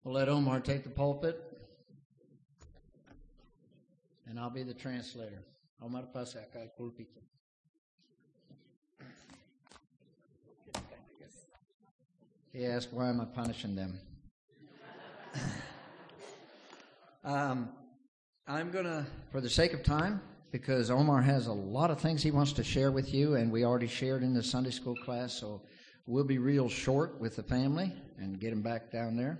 We'll let Omar take the pulpit, and I'll be the translator. Omar, pase acá el púlpito. He asked, why am I punishing them? I'm going to, for the sake of time, because Omar has a lot of things he wants to share with you, and we already shared in the Sunday school class, so we'll be real short with the family and get him back down there.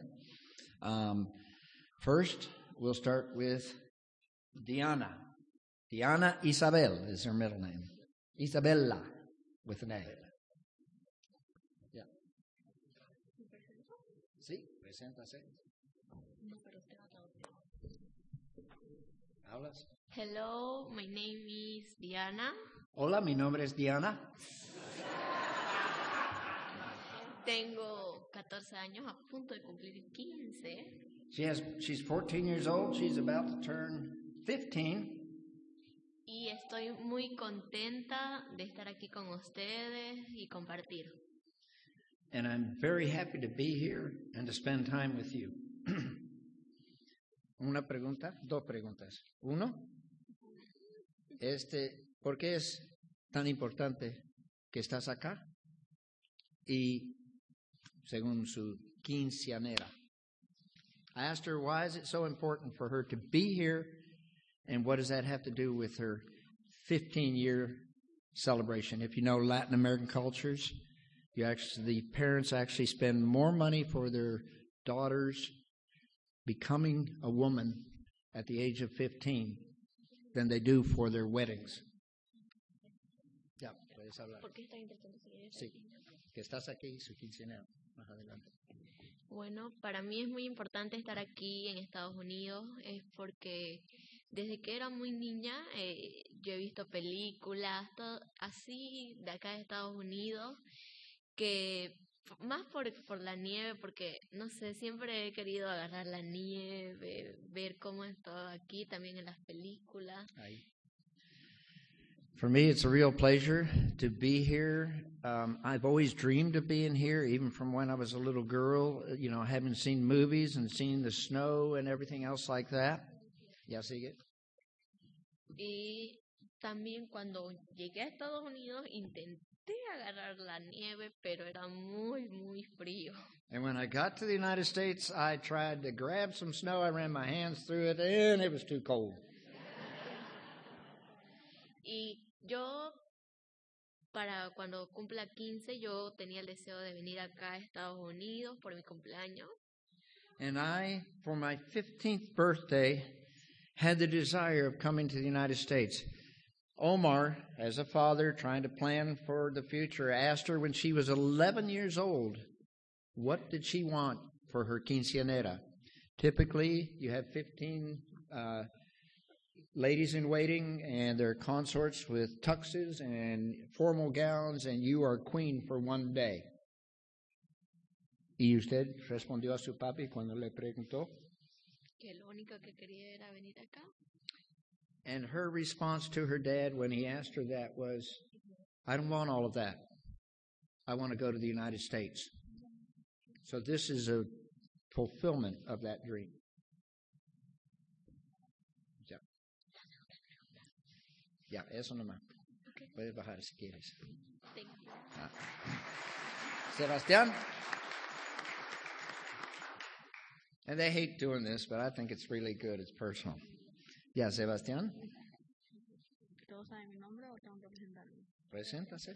First, we'll start with Diana. Diana Isabel is her middle name. Isabella with an A. Yeah. Sí, preséntase. ¿Hablas? Hello, my name is Diana. Hola, mi nombre es Diana. Tengo 14 años, a punto de cumplir 15. She's 14 years old. She's about to turn 15. Y estoy muy contenta de estar aquí con ustedes y compartir. And I'm very happy to be here and to spend time with you. Una pregunta, dos preguntas. Uno, ¿por qué es tan importante que estás acá? Y según su quinceañera. I asked her, why is it so important for her to be here, and what does that have to do with her 15-year celebration? If you know Latin American cultures, the parents actually spend more money for their daughters becoming a woman at the age of 15 than they do for their weddings. Ya, puedes hablar. ¿Por qué es tan importante seguir esto? Sí, que estás aquí, su quinceañera. Más adelante. Bueno, para mí es muy importante estar aquí en Estados Unidos, es porque desde que era muy niña yo he visto películas, todo así de acá de Estados Unidos, que más por la nieve, porque no sé, siempre he querido agarrar la nieve, ver cómo es todo aquí, también en las películas. Ahí. For me, it's a real pleasure to be here. I've always dreamed of being here, even from when I was a little girl, having seen movies and seen the snow and everything else like that. ¿Ya sigue? Y también cuando llegué a Estados Unidos intenté agarrar la nieve, pero era muy, muy frío. And when I got to the United States, I tried to grab some snow. I ran my hands through it, and it was too cold. Y yo, para cuando cumpla 15, yo tenía el deseo de venir acá a Estados Unidos por mi cumpleaños. And I, for my 15th birthday, had the desire of coming to the United States. Omar, as a father trying to plan for the future, asked her when she was 11 years old, what did she want for her quinceañera? Typically, you have 15 ladies in waiting and their consorts with tuxes and formal gowns, and you are queen for one day. ¿Y usted respondió a su papi cuando le preguntó? Que lo único que quería era venir acá. And her response to her dad when he asked her that was, I don't want all of that. I want to go to the United States. So this is a fulfillment of that dream. Ya, eso nomás. Okay. Puedes bajar si quieres. Thank you. Sebastián? And they hate doing this, but I think it's really good. It's personal. Ya, Sebastián. ¿Todos saben mi nombre o tengo que presentarme? Preséntase.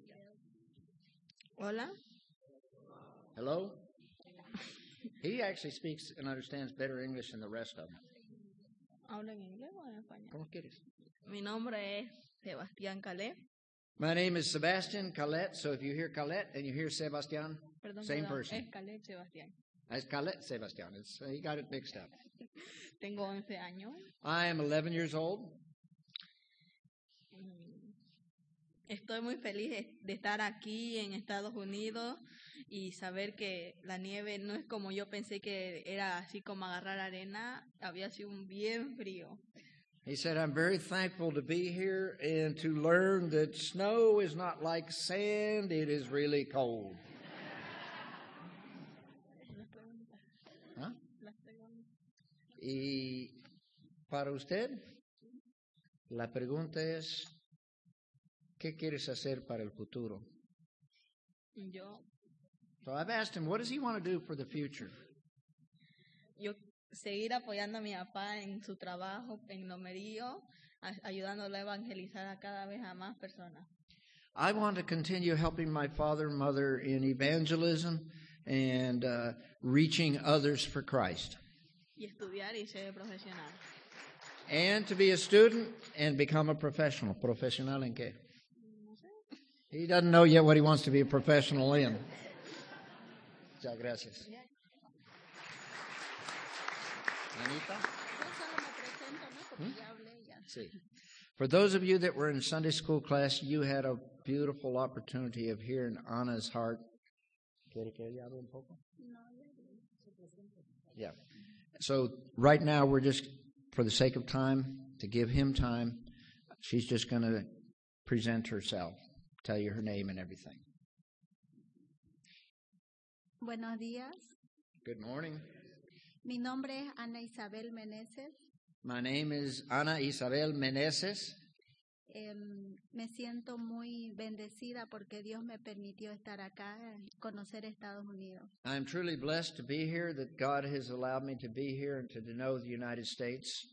Hola. Hello. He actually speaks and understands better English than the rest of them. ¿Hablo en inglés o en español? ¿Cómo quieres? Mi nombre es Sebastián Calé. My name is Sebastian Calette, so if you hear Calette and you hear Sebastián, same person. Es Calé Sebastián. It's Calette Sebastián. He got it mixed up. Tengo 11 años. I am 11 years old. Estoy muy feliz de estar aquí en Estados Unidos y saber que la nieve no es como yo pensé que era así como agarrar arena. Había sido un bien frío. He said, I'm very thankful to be here and to learn that snow is not like sand, it is really cold. Huh? Y para usted, la pregunta es, ¿qué quieres hacer para el futuro? Yo So I've asked him, what does he want to do for the future? yo seguir apoyando a mi papá en su trabajo en Lomerío, ayudándolo a evangelizar a cada vez a más personas. I want to continue helping my father and mother in evangelism and reaching others for Christ. Y estudiar y ser profesional. And to be a student and become a professional. ¿Profesional en qué? He doesn't know yet what he wants to be a professional in. Muchas gracias. Anita? Sí. For those of you that were in Sunday school class, you had a beautiful opportunity of hearing Anna's heart. ¿Quiere que ella hable un poco? Yeah. So right now we're just, for the sake of time, to give him time, she's just going to present herself, tell you her name and everything. Buenos días. Good morning. Mi nombre es Ana Isabel Meneses. My name is Ana Isabel Meneses. Me siento muy bendecida porque Dios me permitió estar acá y conocer Estados Unidos. I'm truly blessed to be here, that God has allowed me to be here and to know the United States.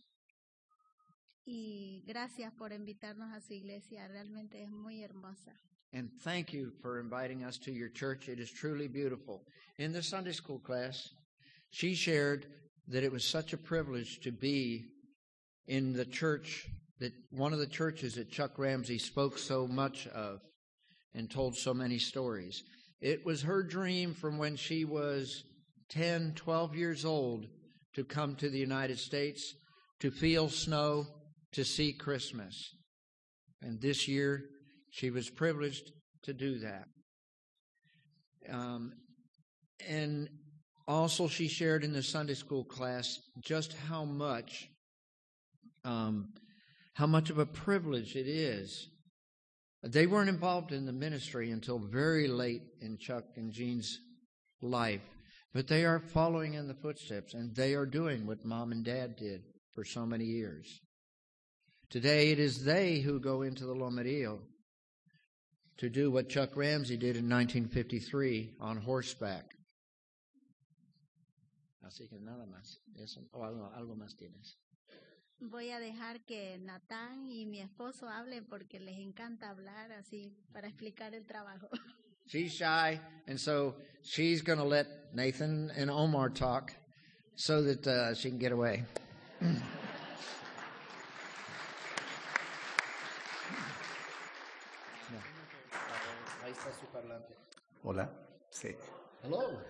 Y gracias por invitarnos a su iglesia, realmente es muy hermosa. And thank you for inviting us to your church. It is truly beautiful. In the Sunday school class, she shared that it was such a privilege to be in the church, that one of the churches that Chuck Ramsey spoke so much of and told so many stories. It was her dream from when she was 10, 12 years old to come to the United States, to feel snow, to see Christmas. And this year, she was privileged to do that. And also she shared in the Sunday school class just how much of a privilege it is. They weren't involved in the ministry until very late in Chuck and Jean's life, but they are following in the footsteps, and they are doing what Mom and Dad did for so many years. Today, it is they who go into the Lomerío to do what Chuck Ramsey did in 1953 on horseback. Así que nada más. Eso, o algo más tienes. Voy a dejar que Natán y mi esposo hablen porque les encanta hablar así para explicar el trabajo. She's shy, and so she's going to let Nathan and Omar talk so that she can get away. Ahí está su parlante. Hola, sí. Hello.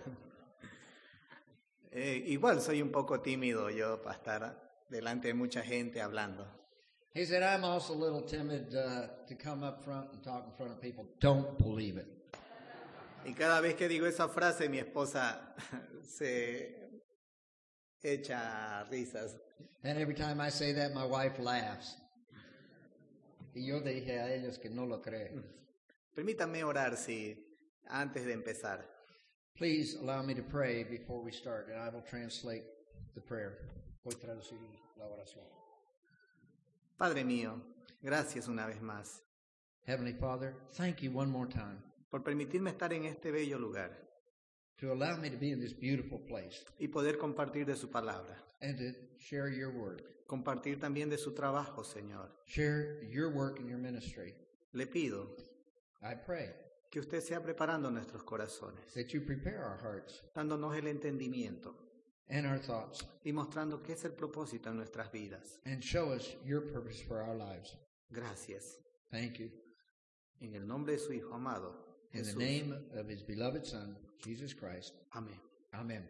Igual soy un poco tímido yo para estar delante de mucha gente hablando. He said, I'm also a little timid to come up front and talk in front of people. Don't believe it. Y cada vez que digo esa frase, mi esposa se echa risas. And every time I say that, my wife laughs. Y yo dije a ellos que no lo creen. Permítanme orar, sí, antes de empezar. Please allow me to pray before we start, and I will translate the prayer. Voy a traducir la oración. Padre mío, gracias una vez más Heavenly Father, thank you one more time por permitirme estar en este bello lugar to allow me to be in this beautiful place y poder compartir de su palabra. and to share your word. Compartir también de su trabajo, Señor. Share your work and your ministry. Le pido I pray que usted sea preparando nuestros corazones, that you prepare our hearts dándonos el entendimiento and our thoughts y mostrando qué es el propósito en nuestras vidas. and show us your purpose for our lives. Gracias. Thank you. En el nombre de su Hijo amado, In the Jesús. name of his beloved Son, Jesus Christ. Amén. Amen.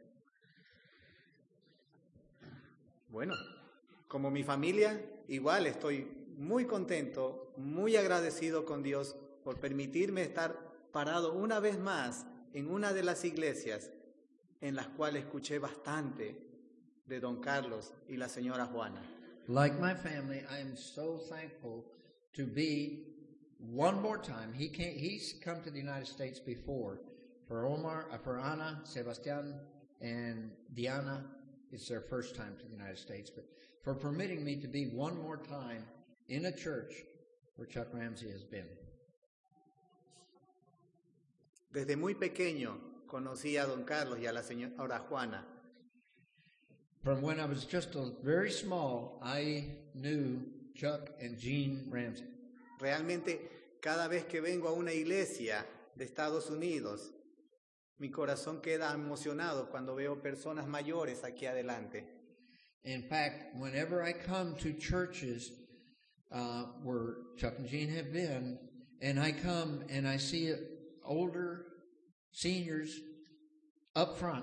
Bueno, como mi familia, igual estoy muy contento, muy agradecido con Dios por permitirme estar parado una vez más en una de las iglesias en las cuales escuché bastante de don Carlos y la señora Juana. Like my family, I am so thankful to be one more time. He's come to the United States before. For Omar, for Ana, Sebastián, and Diana, It's their first time to the United States, but for permitting me to be one more time in a church where Chuck Ramsey has been. Desde muy pequeño conocí a don Carlos y a la señora Juana. From when I was just very small, I knew Chuck and Jean Ramsey. Realmente, cada vez que vengo a una iglesia de Estados Unidos, mi corazón queda emocionado cuando veo personas mayores aquí adelante. In fact, whenever I come to churches where Chuck and Jean have been, and I come and I see older seniors up front,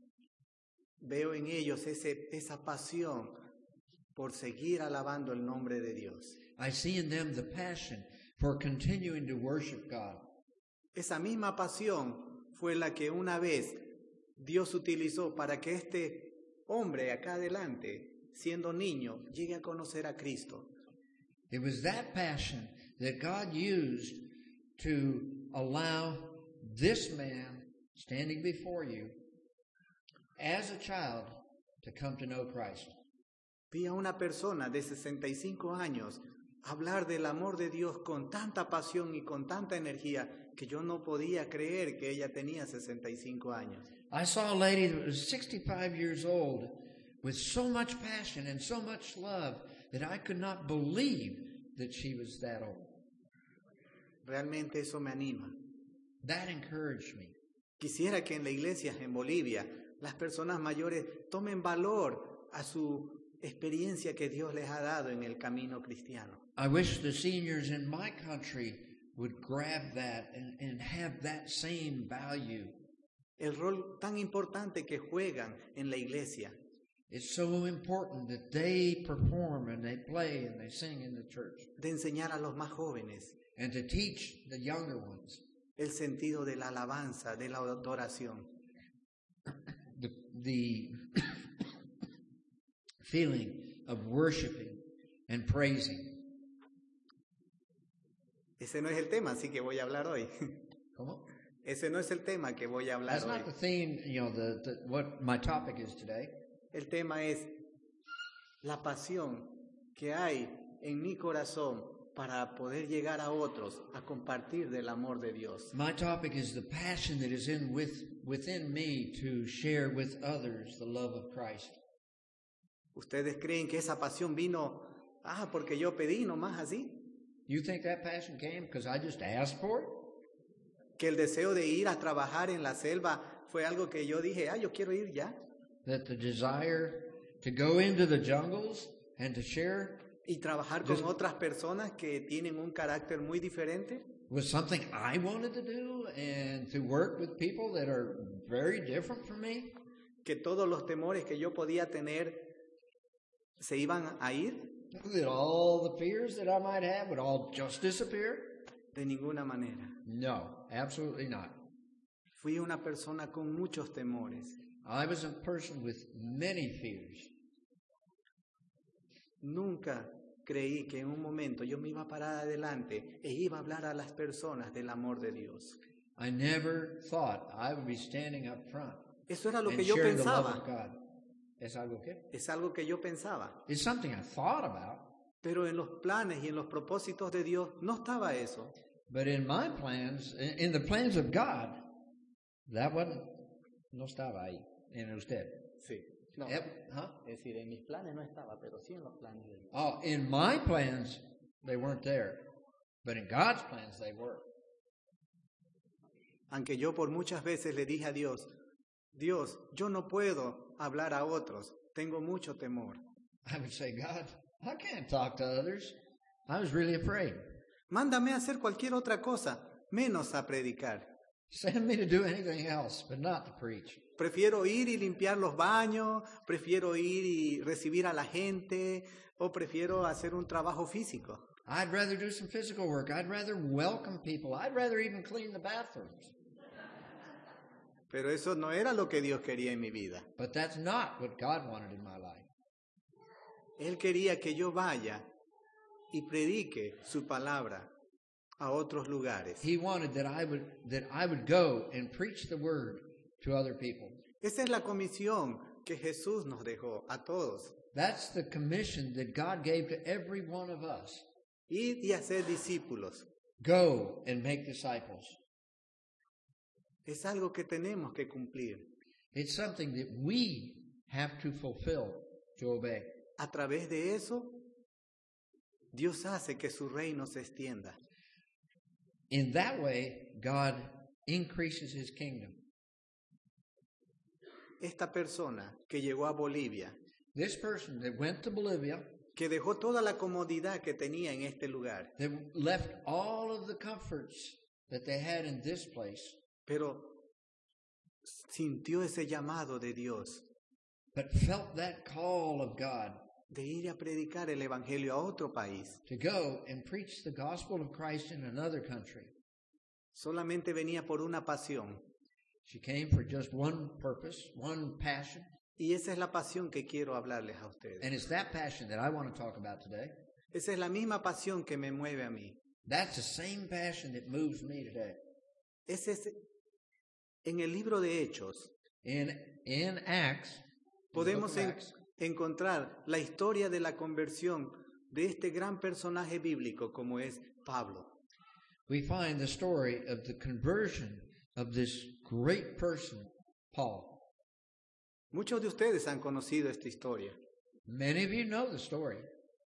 veo en ellos esa pasión por seguir alabando el nombre de Dios. I see in them the passion for continuing to worship God. Esa misma pasión fue la que una vez Dios utilizó para que este hombre acá adelante, siendo niño, llegue a conocer a Cristo. It was that passion that God used to allow this man standing before you as a child to come to know Christ. Vi a una persona de 65 años hablar del amor de Dios con tanta pasión y con tanta energía que yo no podía creer que ella tenía 65 años. I saw a lady that was 65 years old with so much passion and so much love that I could not believe that she was that old. Realmente eso me anima. That encouraged me. Quisiera que en la iglesia en Bolivia las personas mayores tomen valor a su experiencia que Dios les ha dado en el camino cristiano. I wish the seniors in my country would grab that and have that same value. El rol tan importante que juegan en la iglesia. It's so important that they perform and they play and they sing in the church. De enseñar a los más jóvenes. And to teach the younger ones. El sentido de la alabanza, de la adoración. The feeling of worshiping and praising. Ese no es el tema, así que voy a hablar hoy. ¿Cómo? Ese no es el tema que voy a hablar That's hoy. not the theme, what my topic is today. El tema es la pasión que hay en mi corazón para poder llegar a otros a compartir del amor de Dios. My topic is the passion that is within me to share with others the love of Christ. ¿Ustedes creen que esa pasión vino, porque yo pedí nomás así? You think that passion came because I just asked for it? Que el deseo de ir a trabajar en la selva fue algo que yo dije, yo quiero ir ya. That the desire to go into the jungles and to share y trabajar con otras personas que tienen un carácter muy diferente was something I wanted to do, and to work with people that are very different from me. Que todos los temores que yo podía tener se iban a ir. That all the fears that I might have would all just disappear. De ninguna manera. No, absolutely not. Fui una persona con muchos temores. I was a person with many fears. Nunca creí que en un momento yo me iba a parar adelante e iba a hablar a las personas del amor de Dios. I never thought I would be standing up front. Eso era lo and que yo sharing the love pensaba. of God. ¿Es algo qué? Es algo que yo pensaba. It's something I thought about. Pero en los planes y en los propósitos de Dios no estaba eso. But in my plans, in the plans of God, that wasn't, no estaba ahí en usted. Sí. No. Es decir, en mis planes no estaba, pero sí en los planes de Dios. Oh, in my plans, they weren't there. But in God's plans, they were. Aunque yo por muchas veces le dije a Dios, Dios, yo no puedo hablar a otros, tengo mucho temor. I would say, God, I can't talk to others. I was really afraid. Mándame a hacer cualquier otra cosa, menos a predicar. Send me to do anything else, but not to preach. Prefiero ir y limpiar los baños, prefiero ir y recibir a la gente, o prefiero hacer un trabajo físico. I'd rather do some physical work. I'd rather welcome people. I'd rather even clean the bathrooms. Pero eso no era lo que Dios quería en mi vida. But that's not what God wanted in my life. Él quería que yo vaya y predique su palabra a otros lugares. He wanted that I would go and preach the word to other people. Esa es la comisión que Jesús nos dejó a todos. That's the commission that God gave to every one of us. Ir y hacer discípulos. Go and make disciples. Es algo que tenemos que cumplir. It's something that we have to fulfill, to obey. A través de eso, Dios hace que su reino se extienda. In that way, God increases his kingdom. Esta persona que llegó a Bolivia, This person that went to Bolivia, que dejó toda la comodidad que tenía en este lugar, that left all of the comforts that they had in this place, pero sintió ese llamado de Dios but felt that call of God de ir a predicar el evangelio a otro país. to go and preach the gospel of Christ in another country. Solamente venía por una pasión, She came for just one purpose, one passion, y esa es la pasión que quiero hablarles a ustedes. and it's that passion that I want to talk about today. Esa es la misma pasión que me mueve a mí. That's the same passion that moves me today. En el libro de Hechos In Acts, in the book podemos of Acts, encontrar la historia de la conversión de este gran personaje bíblico como es Pablo. we find the story of the conversion of this great person, Paul. Muchos de ustedes han conocido esta historia. Many of you know the story.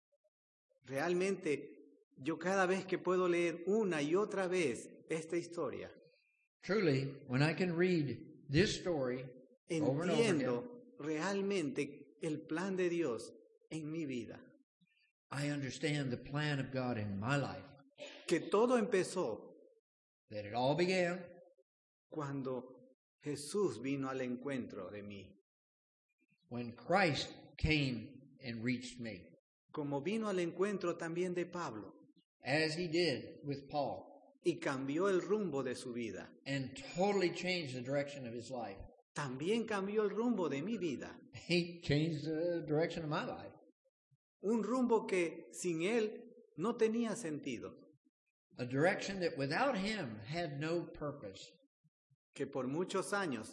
Realmente, yo cada vez que puedo leer una y otra vez esta historia, Truly, when I can read this story over and over entiendo again, realmente el plan de Dios en mi vida. I understand the plan of God in my life. Que todo empezó That it all began cuando Jesús vino al encuentro de mí. when Christ came and reached me, Como vino al encuentro también de Pablo as he did with Paul, y cambió el rumbo de su vida. and totally changed the direction of his life. También cambió el rumbo de mi vida. He changed the direction of my life. Un rumbo que sin él no tenía sentido. A direction that without him had no purpose. Que por muchos años,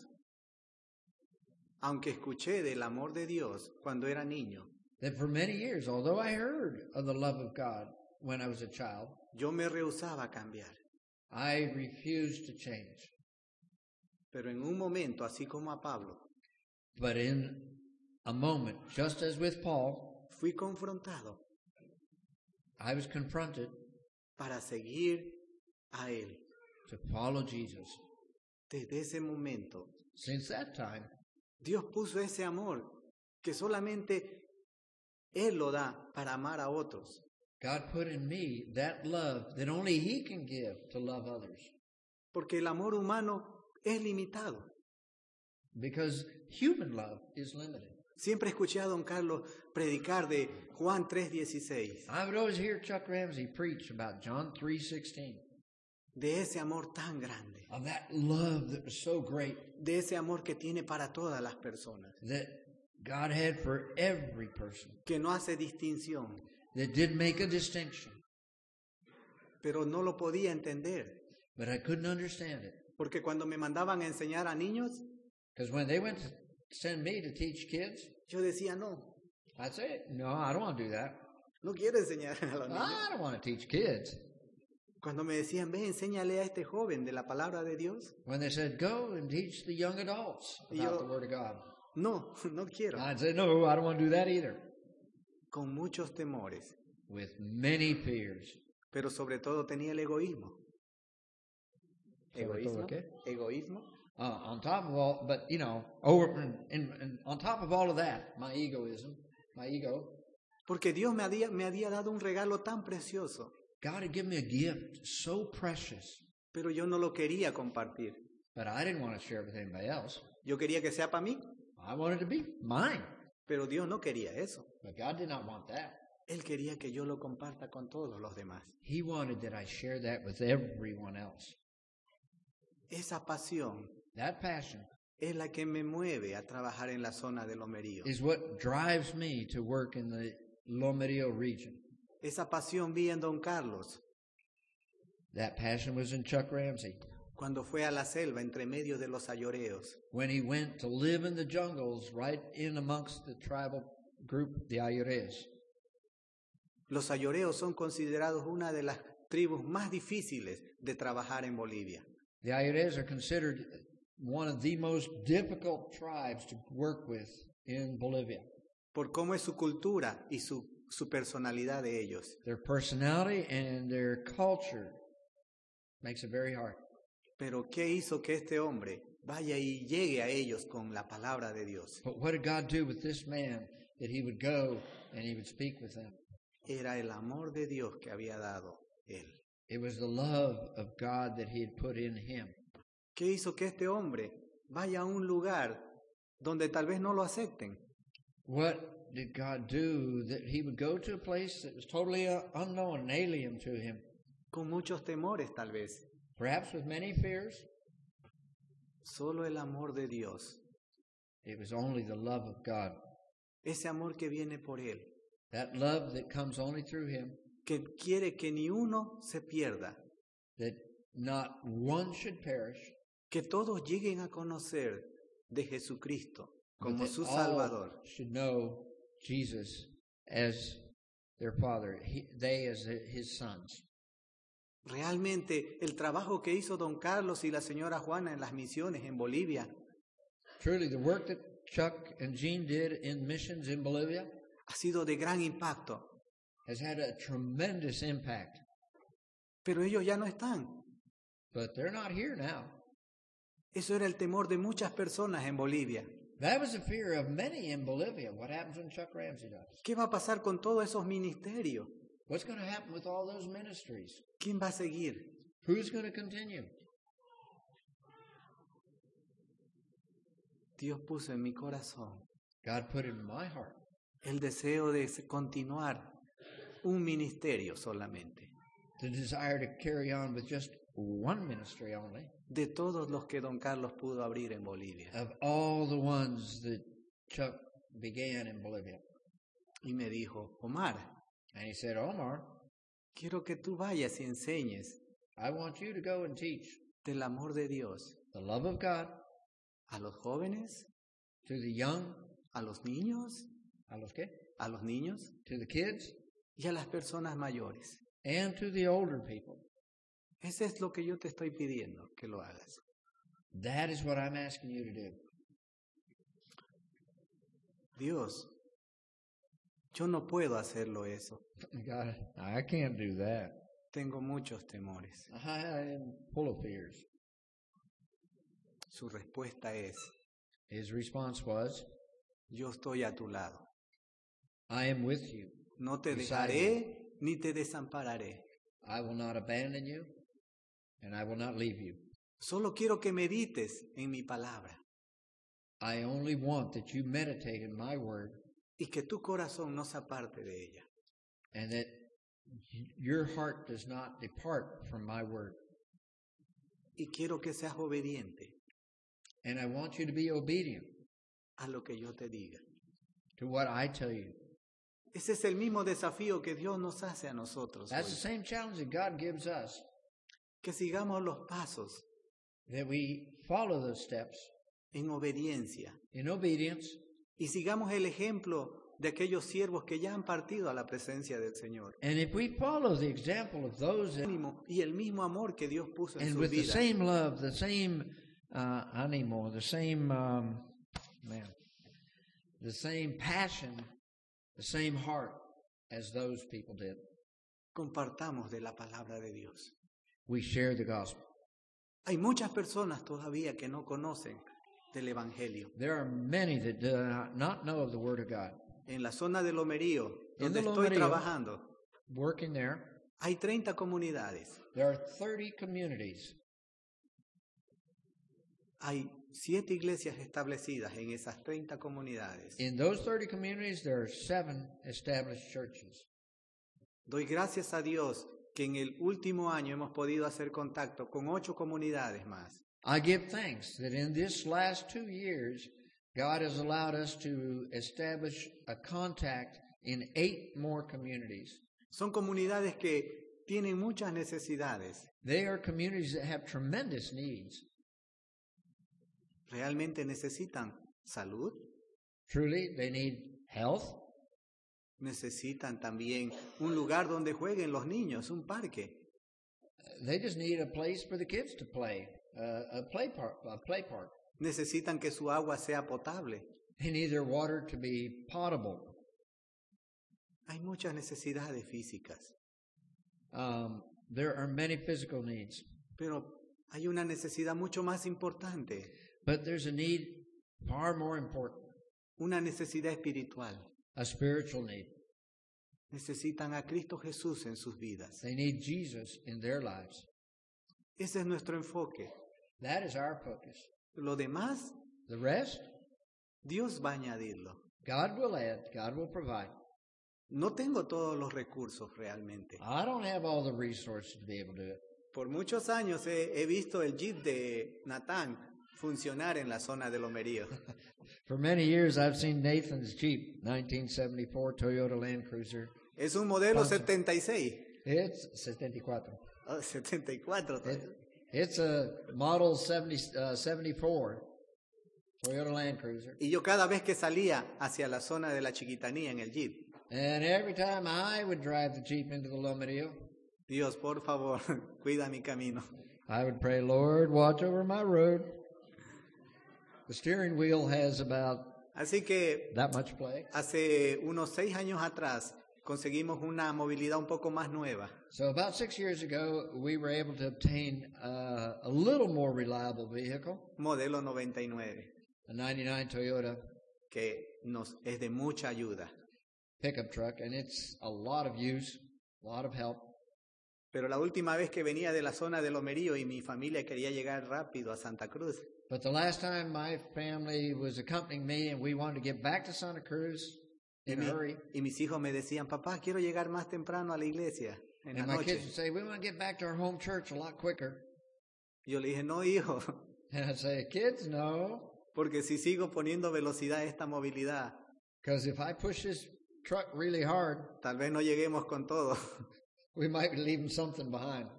aunque escuché del amor de Dios cuando era niño, That for many years, although I heard of the love of God when I was a child, yo me rehusaba a cambiar. I refused to change. Pero en un momento, así como a Pablo, But in a moment, just as with Paul, fui confrontado I was confronted para seguir a él. to follow Jesus. Desde ese momento, Since that time, Dios puso ese amor que solamente Él lo da para amar a otros. God put in me that love that only He can give to love others. Porque el amor humano es limitado. Because human love is limited. Siempre escuché a don Carlos predicar de Juan 3:16, I would always hear Chuck Ramsey preach about John 3:16, de ese amor tan grande, of that love that was so great de ese amor que tiene para todas las personas, that God had for every person, que no hace distinción, that did make a distinction. pero no lo podía entender. But I couldn't understand it. Porque cuando me mandaban a enseñar a niños, Because when they went to send me to teach kids, yo decía, no, I'd say, no, I don't want to do that. no quiero enseñar a los niños. I don't want to teach kids. Cuando me decían, ve, enséñale a este joven de la palabra de Dios, When they said, go and teach the young adults about Yo- the Word of God, no, no quiero. I'd say, no, I don't want to do that either. Con muchos temores, With many fears. pero sobre todo tenía el egoísmo. Sobre todo, ¿Egoísmo? ¿qué? ¿Egoísmo? On top of all, but on top of all of that, my egoism, my ego, Porque Dios me había dado un regalo tan precioso, God had given me a gift so precious, pero yo no lo quería compartir. but I didn't want to share it with anybody else. Yo quería que sea para mí, I wanted to be mine, pero Dios no quería eso. but God did not want that. Él quería que yo lo comparta con todos los demás. He wanted that I share that with everyone else. Esa pasión That passion es la que me mueve a trabajar en la zona de Lomerío. is what drives me to work in the Lomerío region. Esa pasión vi en don Carlos. That passion was in Chuck Ramsey. cuando fue a la selva entre medio de los ayoreos, when he went to live in the jungles right in amongst the tribal group, the Ayores. los ayoreos son considerados una de las tribus más difíciles de trabajar en Bolivia. The Ayores are considered one of the most difficult tribes to work with in Bolivia. Por cómo es su cultura y su personalidad de ellos. Their personality and their culture makes it very hard. Pero ¿qué hizo que este hombre vaya y llegue a ellos con la palabra de Dios? But what did God do with this man that he would go and he would speak with them? Era el amor de Dios que había dado él. It was the love of God that he had put in him. ¿Qué hizo que este hombre vaya a un lugar donde tal vez no lo acepten? What did God do that he would go to a place that was totally unknown and alien to him? Con muchos temores tal vez. Perhaps with many fears. Solo el amor de Dios. It was only the love of God. Ese amor que viene por él. That love that comes only through him. Que quiere que ni uno se pierda. That not one should perish. Que todos lleguen a conocer de Jesucristo como But su that Salvador. all should know Jesus as their Father. They as his sons. Realmente el trabajo que hizo don Carlos y la señora Juana en las misiones en Bolivia Truly, the work that Chuck and Jean did in missions in Bolivia ha sido de gran impacto. has had a tremendous impact. Pero ellos ya no están. But they're not here now. Eso era el temor de muchas personas en Bolivia. That was the fear of many in Bolivia. What happens when Chuck Ramsey dies? ¿Qué va a pasar con todos esos ministerios? What's going to happen with all those ministries? ¿Quién va a seguir? Who's going to continue? Dios puso en mi corazón God put it in my heart el deseo de continuar un ministerio solamente. the desire to carry on with just one ministry only De todos los que don Carlos pudo abrir en Bolivia. of all the ones that Chuck began in Bolivia. Y me dijo, Omar, And he said, Omar, quiero que tú vayas y enseñes I want you to go and teach del amor de Dios the love of God a los jóvenes, to the young, a los niños, ¿a los qué? a los niños To the kids, y a las personas mayores. and to the older people. Ese es lo que yo te estoy pidiendo que lo hagas. That is what I'm asking you to do. Dios, yo no puedo hacerlo eso. God, I can't do that. Tengo muchos temores. I am full of fears. Su respuesta es, His response was, yo estoy a tu lado. I am with you. No te Beside dejaré ni te desampararé. I will not abandon you, and I will not leave you. Solo quiero que medites en mi palabra I only want that you meditate in my word, y que tu corazón no se aparte de ella. and that your heart does not depart from my word. Y quiero que seas obediente And I want you to be obedient a lo que yo te diga. to what I tell you. Ese es el mismo desafío que Dios nos hace a nosotros That's the hoy. same challenge that God gives us, Que sigamos los pasos that we follow those steps en obediencia in obedience, y sigamos el ejemplo de aquellos siervos que ya han partido a la presencia del Señor. and if we follow the example of those that, Ánimo y el mismo amor que Dios puso en and su with the vida. same love, the same animo, the same the same passion, the same heart as those people did, Compartamos de la palabra de Dios. we share the gospel. Hay muchas personas todavía que no conocen del Evangelio. There are many that do not know of the Word of God. En la zona de Lomerío, En donde de estoy Lomerío. trabajando, Working there, hay 30 comunidades. there are 30 communities. Hay 7 iglesias establecidas en esas 30 comunidades. In those 30 communities, there are 7 established churches. Doy gracias a Dios que en el último año hemos podido hacer contacto con 8 comunidades más. I give thanks that in this last 2 years, God has allowed us to establish a contact in 8 more communities. Son comunidades que tienen muchas necesidades. They are communities that have tremendous needs. ¿Realmente necesitan salud? Truly, they need health. Necesitan también un lugar donde jueguen los niños, un parque. They just need a place for the kids to play, a play park. Necesitan que su agua sea potable. They need their water to be potable. Hay muchas necesidades físicas, There are many physical needs, pero hay una necesidad mucho más importante, but there's a need far more important, una necesidad espiritual. a spiritual need. Necesitan a Cristo Jesús en sus vidas. They need Jesus in their lives. Ese es nuestro enfoque. That is our focus. Lo demás, The rest, Dios va a añadirlo. God will add, God will provide. No tengo todos los recursos realmente. I don't have all the resources to be able to do it. Por muchos años he visto el Jeep de Natán funcionar en la zona de Lomerío. For many years, I've seen Nathan's Jeep, 1974 Toyota Land Cruiser. Es un modelo Panza. 76. It's 74. Oh, 74. It's a model 74 Toyota Land Cruiser. Y yo cada vez que salía hacia la zona de la Chiquitanía en el Jeep, And every time I would drive the Jeep into the Lomerío, Dios, por favor, cuida mi camino. I would pray, Lord, watch over my road. The steering wheel has about Así que that much play. hace unos 6 años atrás conseguimos una movilidad un poco más nueva. So about 6 years ago, we were able to obtain a little more reliable vehicle, Modelo 99, a 99 Toyota que nos es de mucha ayuda. pickup truck, and it's a lot of use, a lot of help. Pero la última vez que venía de la zona de Lomerío y mi familia quería llegar rápido a Santa Cruz, But the last time my family was accompanying me and we wanted to get back to Santa Cruz in a hurry, y mis hijos me decían, papá, quiero llegar más temprano a la iglesia en la and my noche. kids would say, we want to get back to our home church a lot quicker. Yo le dije, no, hijo, And I'd say, kids, no, porque si sigo poniendo velocidad a esta movilidad, because if I push this truck really hard, tal vez no lleguemos con todo. we might be leaving something behind.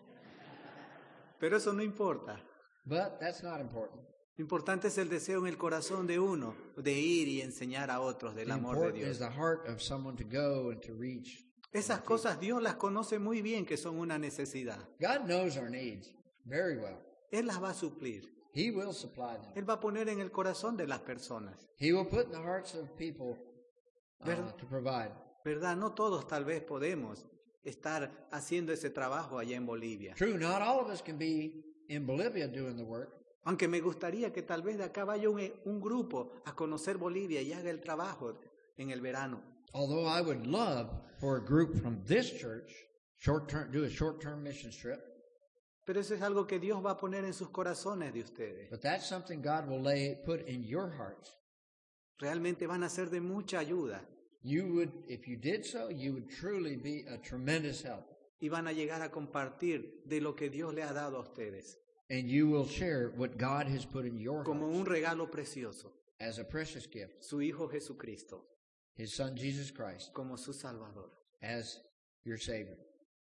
Pero eso no importa. But that's not important. Lo importante es el deseo en el corazón de uno de ir y enseñar a otros del The amor de important is Dios. the heart of someone to go and to reach. Esas cosas Dios las conoce muy bien que son una necesidad. God knows our needs very well. Él las va a suplir. He will supply them. Él va a poner en el corazón de las personas. He will put in the hearts of people ¿Verdad? to provide. ¿Verdad? No todos tal vez podemos estar haciendo ese trabajo allá en Bolivia. True, not all of us can be in Bolivia doing the work. Aunque me gustaría que tal vez de acá vaya un grupo a conocer Bolivia y haga el trabajo en el verano. Although I would love for a group from this church do a short-term mission trip, Pero eso es algo que Dios va a poner en sus corazones de ustedes. but that's something God will put in your hearts. Realmente van a ser de mucha ayuda You would, if you did so, you would truly be a tremendous help. y van a llegar a compartir de lo que Dios le ha dado a ustedes And you will share what God has put in your como hearts un regalo precioso. as a precious gift. Su Hijo Jesucristo His Son, Jesus Christ, como su Salvador. as your Savior.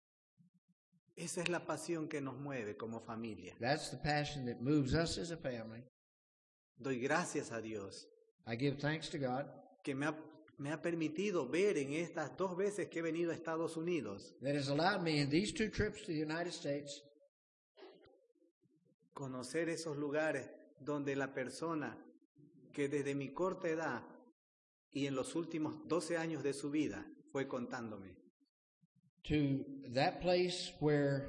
Esa es la pasión que nos mueve como familia. That's the passion that moves us as a family. Doy gracias a Dios I give thanks to God que me ha permitido ver en estas 2 veces que he venido a Estados Unidos, that has allowed me in these 2 trips to the United States conocer esos lugares donde la persona que desde mi corta edad y en los últimos 12 años de su vida fue contándome. to that place where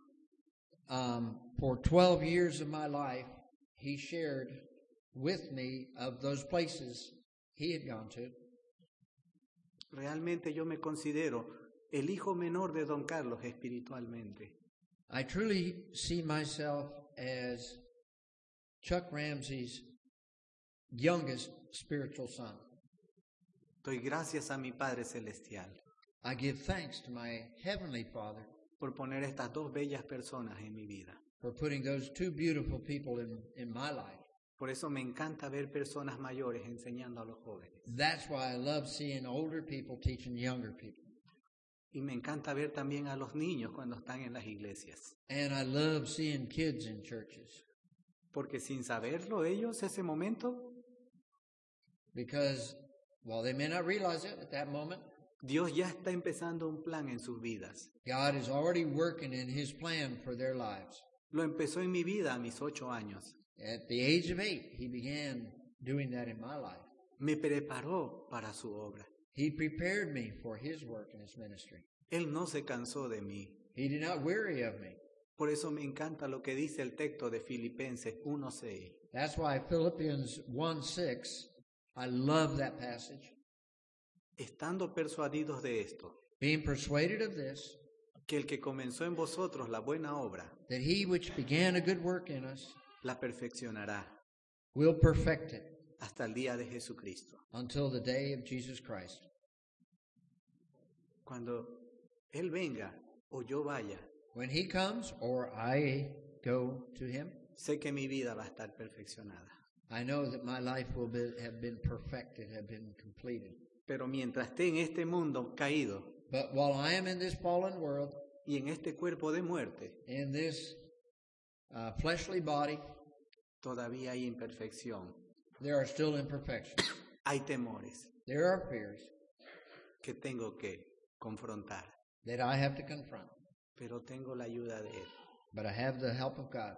for 12 years of my life, he shared with me of those places he had gone to. Realmente yo me considero el hijo menor de Don Carlos espiritualmente. I truly see myself as Chuck Ramsey's youngest spiritual son. Doy gracias a mi Padre Celestial I give thanks to my Heavenly Father por poner estas 2 bellas personas en mi vida. for putting those 2 beautiful people in my life. Por eso me encanta ver personas mayores enseñando a los jóvenes. That's why I love seeing older people teaching younger people. Y me encanta ver también a los niños cuando están en las iglesias. And I love seeing kids in churches Porque sin saberlo ellos, ese momento, because while they may not realize it at that moment, Dios ya está empezando un plan en sus vidas. God is already working in His plan for their lives. Lo empezó en mi vida a mis 8 años. At the age of 8, He began doing that in my life. Me preparó para su obra. He prepared me for His work and His ministry. Él no se cansó de mí. He did not weary of me. Por eso me encanta lo que dice el texto de Filipenses 1:6. That's why Philippians 1:6, I love that passage. Estando persuadidos de esto, Being persuaded of this, que el que comenzó en vosotros la buena obra, that He which began a good work in us la perfeccionará will perfect it hasta el día de Jesucristo. until the day of Jesus Christ. Cuando Él venga o yo vaya, When He comes or I go to Him, sé que mi vida va a estar perfeccionada. I know that my life will have been perfected, have been completed. Pero mientras esté en este mundo caído But while I am in this fallen world, y en este cuerpo de muerte, in this fleshly body, todavía hay imperfección, there are still imperfections. hay temores There are fears que tengo que confrontar, that I have to confront. pero tengo la ayuda de Él. But I have the help of God.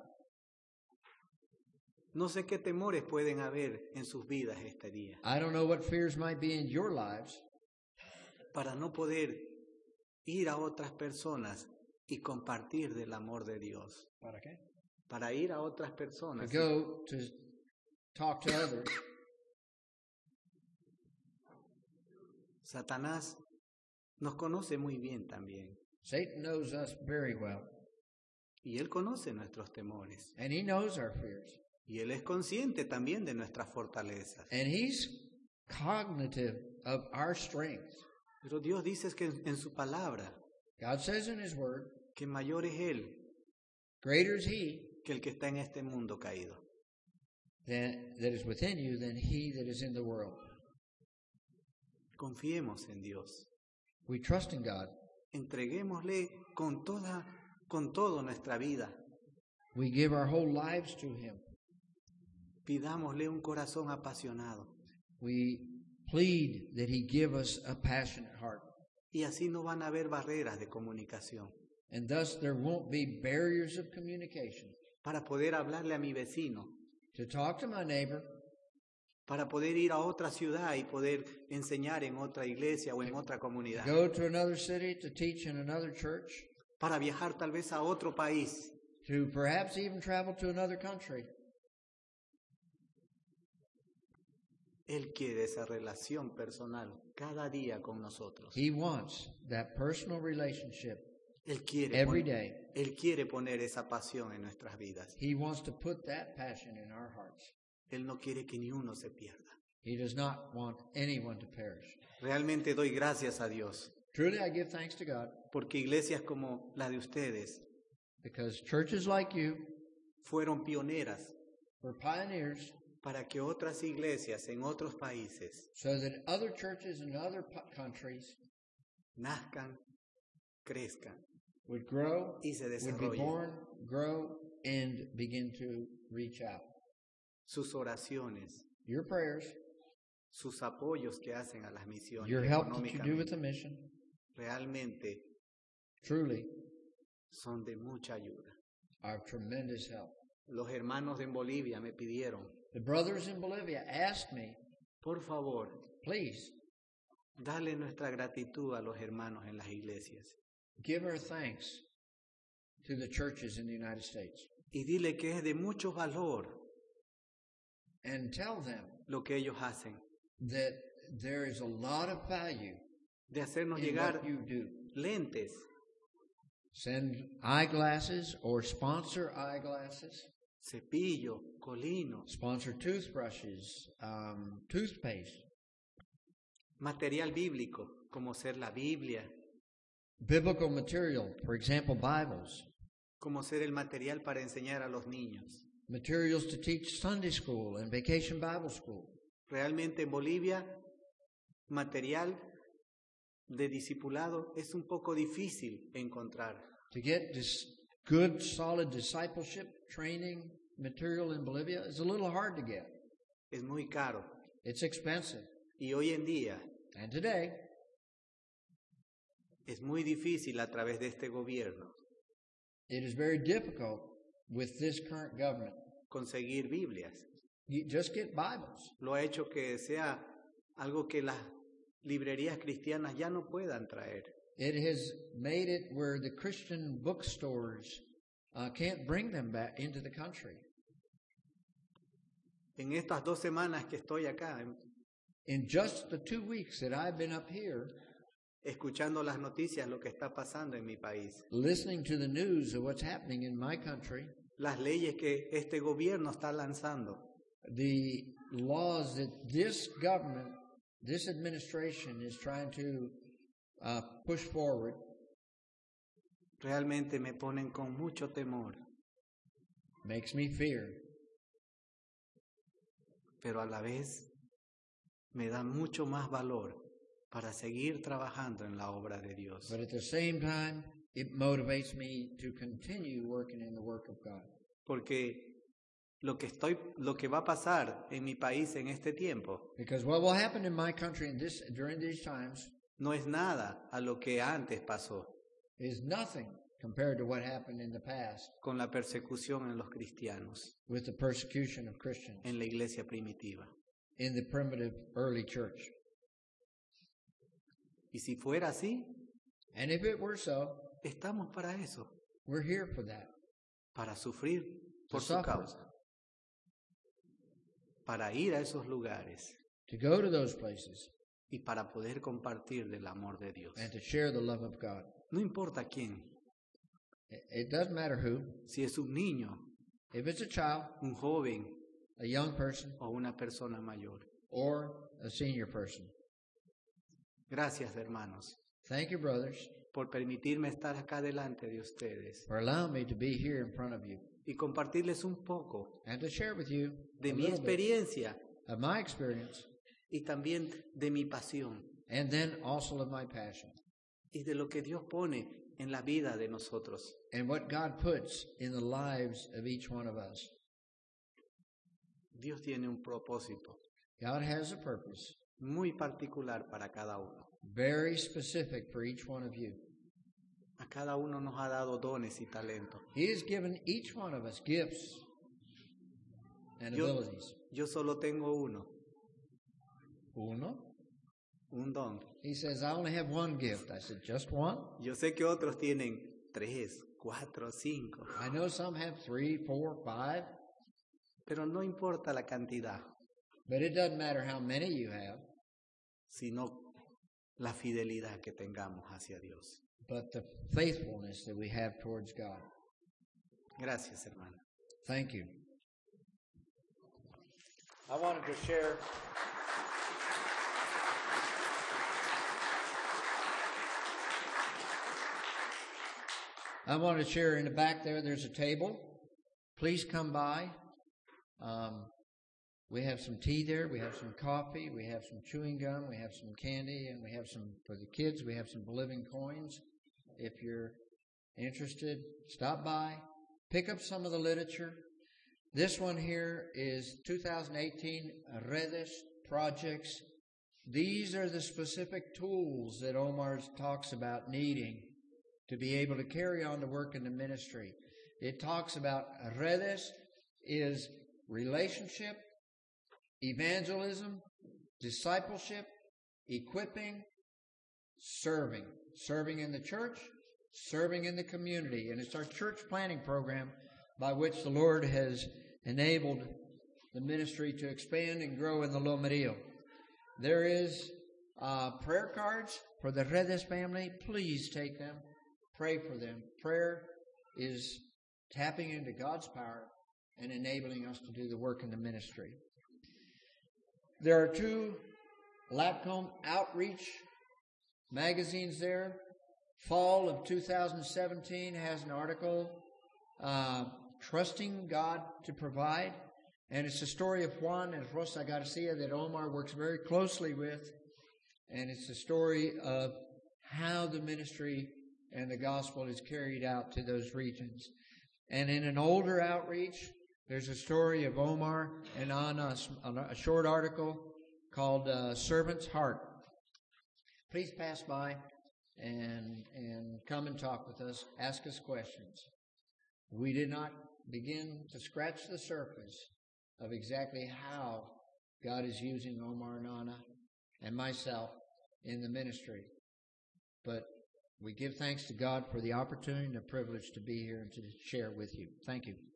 No sé qué temores pueden haber en sus vidas este día, I don't know what fears might be in your lives para no poder ir a otras personas y compartir del amor de Dios. Para ir a otras to personas. go to talk to others. Satanás nos conoce muy bien también. Satan knows us very well, Y Él conoce nuestros temores. and he knows our fears. Y Él es consciente también de nuestras fortalezas. And he's cognitive of our strengths. Pero Dios dice que en su palabra God says in His Word, que mayor es Él greater is He que el que está en este mundo caído. that is within you than he that is in the world. Confiemos en Dios. We trust in God. Entreguémosle con todo nuestra vida. We give our whole lives to Him. Pidámosle un corazón apasionado. We plead that He give us a passionate heart. Y así no van a haber barreras de comunicación. And thus there won't be barriers of communication. Para poder hablarle a mi vecino. To talk to my neighbor, Para poder ir a otra ciudad y poder enseñar en otra iglesia o en otra comunidad. go to another city to teach in another church, Para viajar tal vez a otro país. to perhaps even travel to another country. Él quiere esa relación personal cada día con nosotros. He wants that personal relationship Él quiere, every day. Él quiere poner esa pasión en nuestras vidas. He wants to put that passion in our hearts. Él no quiere que ni uno se pierda. He does not want anyone to perish. Realmente doy gracias a Dios Truly, I give thanks to God porque iglesias como la de ustedes because churches like you fueron pioneras were pioneers para que otras iglesias en otros países so that other churches in other countries nazcan, crezcan would grow, y se would be desarrollen. born, grow, and begin to reach out. Sus oraciones, Your prayers, sus apoyos que hacen a las misiones your help that you do with económicamente, the mission, realmente truly son de mucha ayuda. are tremendous help. Los hermanos en Bolivia me pidieron, The brothers in Bolivia asked me, por favor, please dale nuestra gratitud a los hermanos en las iglesias give our thanks to the churches in the United States y dile que es de mucho valor and tell them lo que ellos hacen, that there is a lot of value de hacernos in llegar what you do. lentes, Send eyeglasses or sponsor eyeglasses, cepillo, colino, sponsor toothbrushes, toothpaste, material bíblico, como ser la Biblia, biblical material, for example, Bibles, como ser el material para enseñar a los niños. materials to teach Sunday school and vacation Bible school. Realmente en Bolivia, material de discipulado es un poco difícil encontrar. To get this good, solid discipleship training material in Bolivia is a little hard to get. Es muy caro. It's expensive. Y hoy en día And today, es muy difícil a través de este gobierno it is very difficult with this current government. conseguir Biblias. You just get Bibles. Lo ha hecho que sea algo que las librerías cristianas ya no puedan traer. It has made it where the Christian bookstores can't bring them back into the country. En estas 2 semanas que estoy acá, In just the 2 weeks that I've been up here, escuchando las noticias, lo que está pasando en mi país, listening to the news of what's happening in my country, las leyes que este gobierno está lanzando, the laws that this government, this administration is trying to push forward, realmente me ponen con mucho temor, makes me fear. pero a la vez me da mucho más valor para seguir trabajando en la obra de Dios. But at the same time, it motivates me to continue working in the work of God. Porque lo que va a pasar en mi país en este tiempo Because what will happen in my country during these times no es nada a lo que antes pasó is nothing compared to what happened in the past con la persecución en los cristianos with the persecution of Christians en la iglesia primitiva. in the primitive early church. Y si fuera así, And if it were so, estamos para eso, we're here for that. para sufrir To por su suffer. causa, para ir a esos lugares To go to those places y para poder compartir del amor de Dios. and to share the love of God. No importa quién, It doesn't matter who. si es un niño, If it's a child, un joven a young person, o una persona mayor. or a senior person. Gracias, hermanos, Thank you, brothers, por permitirme estar acá delante de ustedes for allowing me to be here in front of you y compartirles un poco and to share with you de a mi little bit experiencia of my experience y también de mi pasión and then also of my passion y de lo que Dios pone en la vida de nosotros. and what God puts in the lives of each one of us. Dios tiene un propósito God has a purpose, muy particular para cada uno. very specific for each one of you. A cada uno nos ha dado dones y talentos. He has given each one of us gifts and abilities. Yo solo tengo uno, Uno? un don. He says, I only have one gift. I said, just one? Yo sé que otros tienen 3, 4, 5, I know some have 3, 4, 5, pero no importa la cantidad, but it doesn't matter how many you have, sino la fidelidad que tengamos hacia Dios. but the faithfulness that we have towards God. Gracias, hermano. Thank you. I wanted to share. I want to share in the back there, there's a table. Please come by. We have some tea there. We have some coffee. We have some chewing gum. We have some candy. And we have some, for the kids, we have some Bolivian coins. If you're interested, stop by. Pick up some of the literature. This one here is 2018 Redes Projects. These are the specific tools that Omar talks about needing to be able to carry on the work in the ministry. It talks about Redes is relationship, evangelism, discipleship, equipping, serving. Serving in the church, serving in the community. And it's our church planning program by which the Lord has enabled the ministry to expand and grow in the Lomerío. There is prayer cards for the Redes family. Please take them. Pray for them. Prayer is tapping into God's power and enabling us to do the work in the ministry. There are 2 Latcomb Outreach magazines there. Fall of 2017 has an article, Trusting God to Provide. And it's the story of Juan and Rosa Garcia that Omar works very closely with. And it's the story of how the ministry and the gospel is carried out to those regions. And in an older outreach, there's a story of Omar and Anna, a short article called Servant's Heart. Please pass by and come and talk with us, ask us questions. We did not begin to scratch the surface of exactly how God is using Omar and Anna and myself in the ministry. But we give thanks to God for the opportunity and the privilege to be here and to share with you. Thank you.